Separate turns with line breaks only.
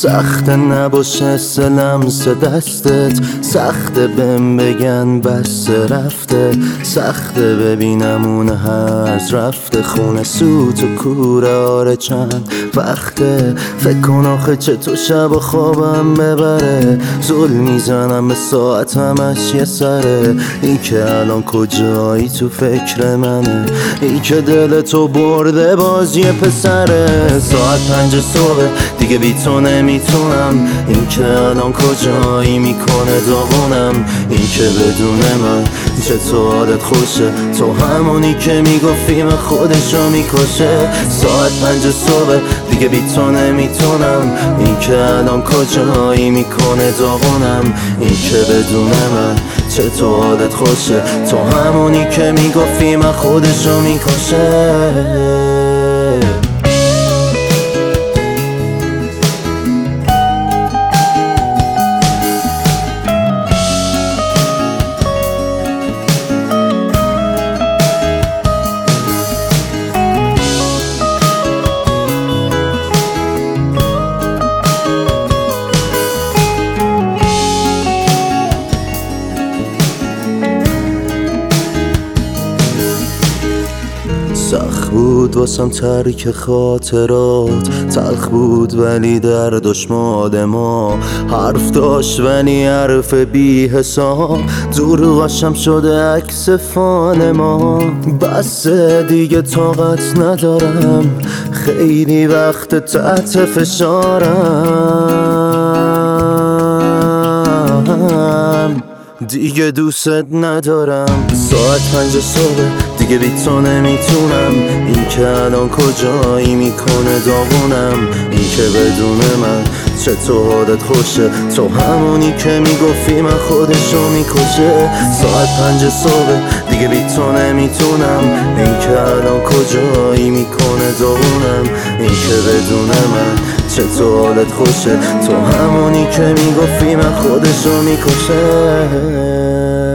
سخت نباشه لمس دستت، سخته بهم بگن بس رفته، سخته ببینم اون هرز رفته، خونه سوت و کوره آره چند وقته. فکر کن آخه چطور شب و خوابم ببره، زل میزنم به ساعت همش یه سره. این که الان کجایی تو فکر منه، این که دل تو برده باز یه پسره. ساعت 5 صبح دیگه بی تو نمیتونم، این که الان کجایی میکنه داغونم. این که بدون من چطور حالت خوشه، تو همونی که میگفتی من خودشو میکشه. ساعت 5 صبح دیگه بی تو نمیتونم، این که الان کجایی میکنه داغونم. این که بدون من چطور حالت خوشه، تو همونی که میگفتی من خودشو میکشه. سخت بود واسم ترک خاطرات، تلخ بود ولی در دشمال ما، حرف داشت ولی حرف بی حساب، دروغشم شده عکس فان ما. بس دیگه طاقت ندارم، خیلی وقت تحت فشارم، دیگه دوست ندارم. ساعت 5 صبح دیگه بی تو نمیتونم، این که الان کجایی میکنه داغونم. این که بدون من چطور حالت خوشه، تو همونی که میگفتی من خودشو میکشه. ساعت 5 صبح دیگه بی تو نمیتونم، این که الان کجایی میکنه داغونم. این که بدون من چطور حالت خوشه، تو همونی که میگفتی من خودشو میکشه.